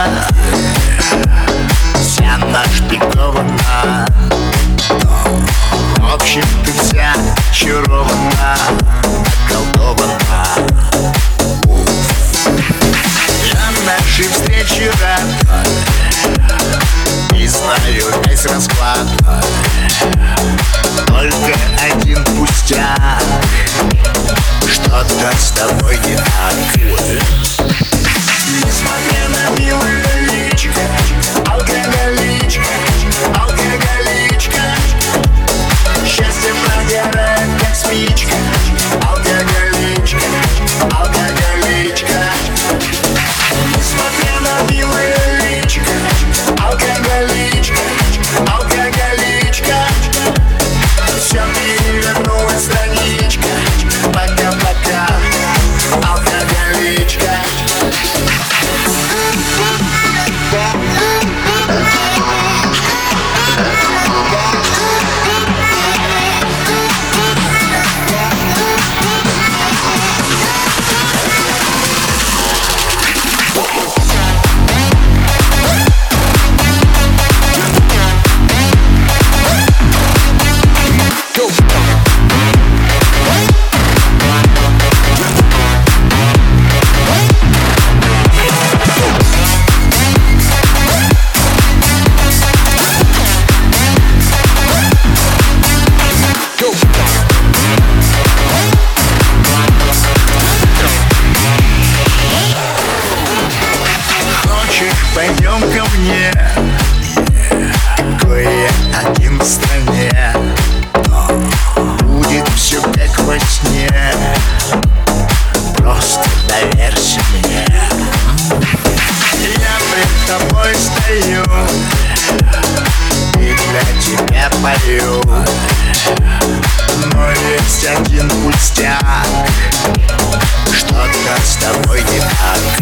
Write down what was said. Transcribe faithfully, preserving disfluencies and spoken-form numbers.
вся нашпигована. В общем, ты вся очарована, околдована. Я нашей встречи рад и знаю весь расклад. Только один пустяк, что-то с тобой не так. Несмотря на милое личико, алкоголичка, алкоголичка, счастье прогорает, как спичка. Алкоголичка, алкоголичка. Несмотря на милое личико, алкоголичка, алкоголичка, все перевернулась страничка. Пока-пока, алкоголичка. Пойдем ко мне, кое-один в стране. Будет все как во сне, просто доверься мне. Я пред тобой стою и для тебя пою, но есть один пустяк, что-то с тобой не так.